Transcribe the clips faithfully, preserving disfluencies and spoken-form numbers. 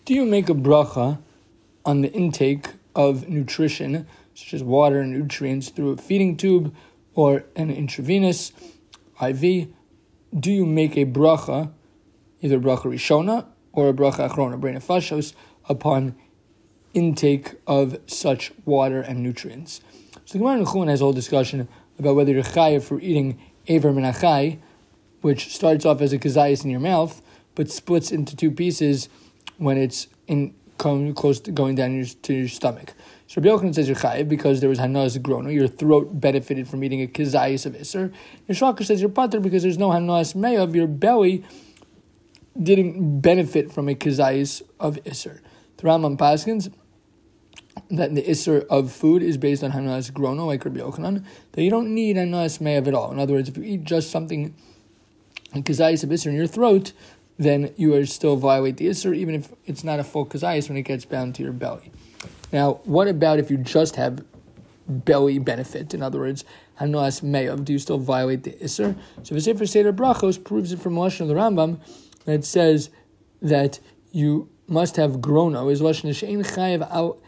Do you make a bracha on the intake of nutrition, such as water and nutrients, through a feeding tube or an intravenous I V? Do you make a bracha, either bracha rishona or a bracha achrona, b'rei nefashos, upon intake of such water and nutrients? So the Gemara in Chulin has a whole discussion about whether you're chayav for eating aver min hachai, which starts off as a kazayas in your mouth, but splits into two pieces when it's in come close to going down your, to your stomach. So Rabbi Yochanan says you're chayav because there was hanas grono, your throat benefited from eating a kazayas of iser. Rish Lakish says you're pater because there's no hanas meyav, your belly didn't benefit from a kazayas of iser. The Rambam paskins that the iser of food is based on hanas grono, like Rabbi Yochanan, that you don't need hanas meyav at all. In other words, if you eat just something like kazayas of iser in your throat, then you are still violate the iser, even if it's not a full kazayas when it gets bound to your belly. Now, what about if you just have belly benefit? In other words, hanas meyav, do you still violate the iser? So the Sefer Seder Brachos proves it from Lashon of the Rambam that says that you must have grono, is Lashon she'ein chayav al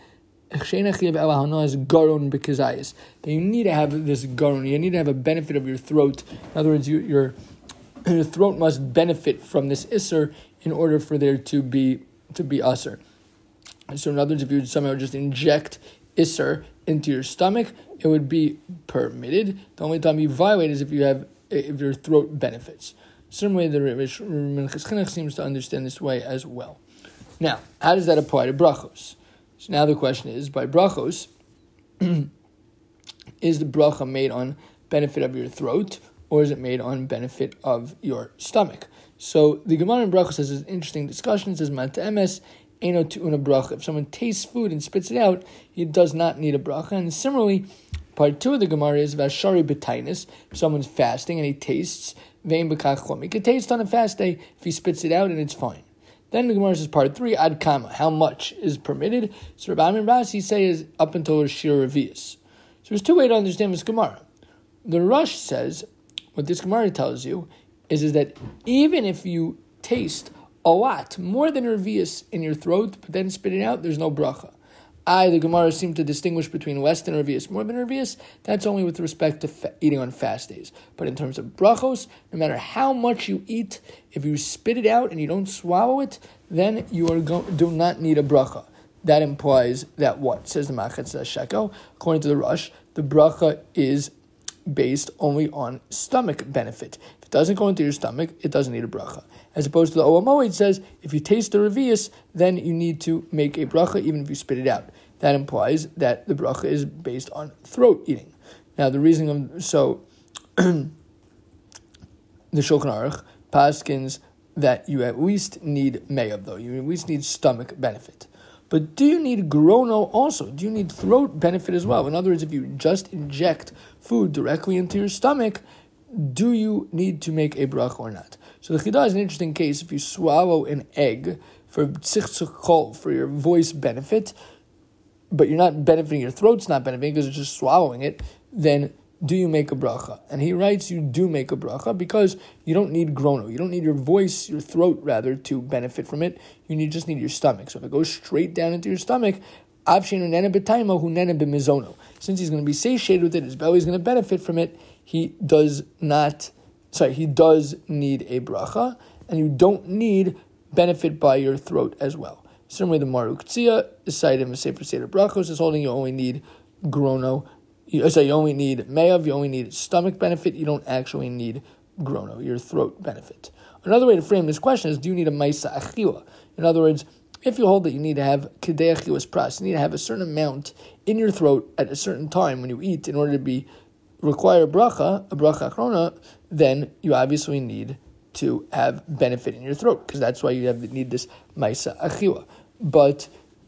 garon b'kazayas, that you need to have this garon, you need to have a benefit of your throat. In other words, you, your your throat must benefit from this iser in order for there to be to be usher. So in other words, if you would somehow just inject iser into your stomach, it would be permitted. The only time you violate is if you have if your throat benefits. Some way the Rish Minchas Chinuch seems to understand this way as well. Now, how does that apply to brachos? So now the question is, by brachos, is the bracha made on benefit of your throat, or is it made on benefit of your stomach? So the Gemara in brachos has an interesting discussion. It says, Mat'emes eno tu'una bracha. If someone tastes food and spits it out, he does not need a bracha. And similarly, part two of the Gemara is vashari b'tainis. If someone's fasting and he tastes, vein b'kach chom. He could taste on a fast day if he spits it out and it's fine. Then the Gemara says part three, ad kama, how much is permitted? So Rabbi Amir Basi says up until Shir Revius. So there's two ways to understand this Gemara. The Rush says, what this Gemara tells you is, is that even if you taste a lot, more than Revius in your throat, but then spit it out, there's no bracha. I, the Gemara, seem to distinguish between less than Revius, more than Revius. That's only with respect to fa- eating on fast days. But in terms of brachos, no matter how much you eat, if you spit it out and you don't swallow it, then you are go- do not need a bracha. That implies that what? Says the Machetz Shekel. According to the Rush, the bracha is based only on stomach benefit. If it doesn't go into your stomach, it doesn't need a bracha. As opposed to the Olam Moed says, if you taste the Revius, then you need to make a bracha even if you spit it out. That implies that the bracha is based on throat eating. Now, the reason of, so, the Shulchan Aruch paskins that you at least need meyav, though. You at least need stomach benefit. But do you need grono also? Do you need throat benefit as well? In other words, if you just inject food directly into your stomach, do you need to make a bracha or not? So the Chidah is an interesting case. If you swallow an egg for tzich kol, for your voice benefit, but you're not benefiting, your throat's not benefiting because it's just swallowing it, then do you make a bracha? And he writes you do make a bracha because you don't need grono. You don't need your voice, your throat rather, to benefit from it. You need just need your stomach. So if it goes straight down into your stomach, since he's going to be satiated with it, his belly's going to benefit from it, he does not, sorry, he does need a bracha, and you don't need benefit by your throat as well. Similarly, the Maruk Tzia is cited in the Sefer Seder Brachos is holding you only need grono, you, sorry, you only need meyav, you only need stomach benefit, you don't actually need grono, your throat benefit. Another way to frame this question is, do you need a maisa achila? In other words, if you hold that you need to have kedei achilas pras, you need to have a certain amount in your throat at a certain time when you eat in order to be require a bracha, a bracha achrona, then you obviously need to have benefit in your throat, because that's why you have need this maisa achila. But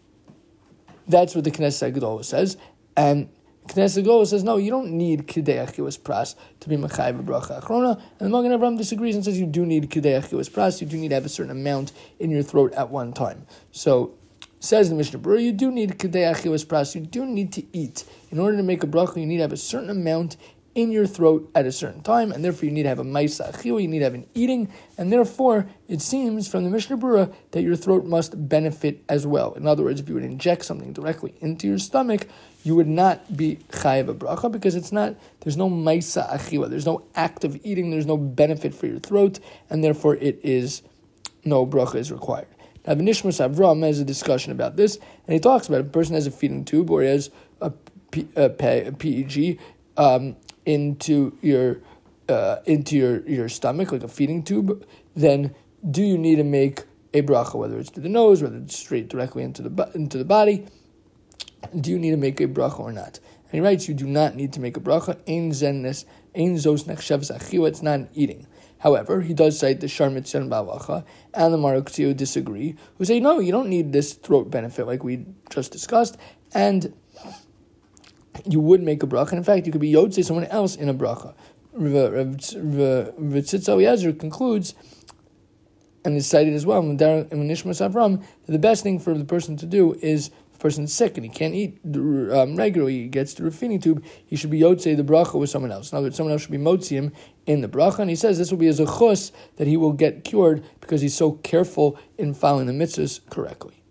that's what the Knesset Gedolah says, and Knesset Gedolah says no, you don't need kedei achilas pras to be mechayev a bracha achrona, and the Magen Avraham disagrees and says you do need kedei achilas pras, you do need to have a certain amount in your throat at one time. So says the Mishnah Berurah, you do need kedei achilas pras, you do need to eat. In order to make a bracha, you need to have a certain amount in your throat at a certain time, and therefore you need to have a ma'isa achila, you need to have an eating, and therefore it seems from the Mishnah Berurah that your throat must benefit as well. In other words, if you would inject something directly into your stomach, you would not be chayav a bracha because it's not. There's no ma'isa achila, there's no act of eating, there's no benefit for your throat, and therefore it is no bracha is required. Now, Nishmas Avram has a discussion about this, and he talks about if a person has a feeding tube or he has a, P, a, a P E G. Um, into your uh, into your, your stomach, like a feeding tube, then do you need to make a bracha, whether it's to the nose, whether it's straight directly into the into the body? Do you need to make a bracha or not? And he writes, you do not need to make a bracha. Ein zennes, ein zos nechshavas achila. It's not an eating. However, he does cite the Shar Mitzvah and Balacha and the Maruktzio disagree, who say no, you don't need this throat benefit like we just discussed, and you would make a bracha, and in fact, you could be yotzei someone else in a bracha. Rav Tzitz Eliezer concludes, and is cited as well in Nishmas Avram, that the best thing for the person to do is, if the person's sick and he can't eat um, regularly, he gets through a feeding tube, he should be yotzei the bracha with someone else. In other words, someone else should be motzi him in the bracha, and he says this will be a zechus that he will get cured because he's so careful in following the mitzvahs correctly.